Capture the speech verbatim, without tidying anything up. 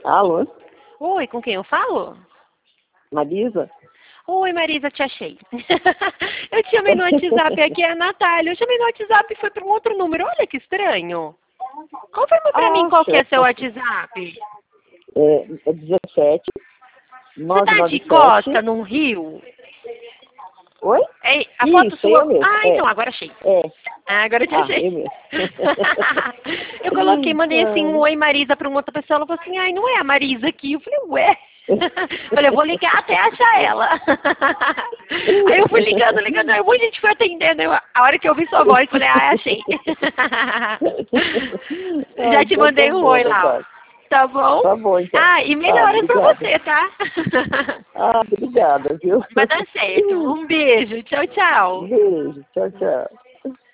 Alô? Oi, com quem eu falo? Marisa? Oi, Marisa, te achei. Eu te chamei no WhatsApp, aqui é a Natália. Eu chamei no WhatsApp e foi para um outro número. Olha que estranho. Confirma para mim qual que é seu WhatsApp. É, é dezessete, Você tá de nove nove sete. costa num rio? Oi? É, a Isso, foto sua... eu mesmo. Ah, é. então, agora achei. É. Ah, agora eu te Ah, achei. eu mesmo. Eu coloquei, mandei assim um oi Marisa para uma outra pessoa. Ela falou assim, ai, não é a Marisa aqui. Eu falei, ué. Falei, eu vou ligar até achar ela. Aí eu fui ligando, ligando, aí um monte de gente foi atendendo. Eu, a hora que eu ouvi sua voz, falei, ah, achei. Já Ah, te então mandei tá um bom, oi lá. Natália. Tá bom? Tá bom, então. Ah, e Ah, melhoras pra obrigada. você, tá? Ah, obrigada, viu? Vai dar certo. Um beijo. Tchau, tchau. Beijo. Tchau, tchau.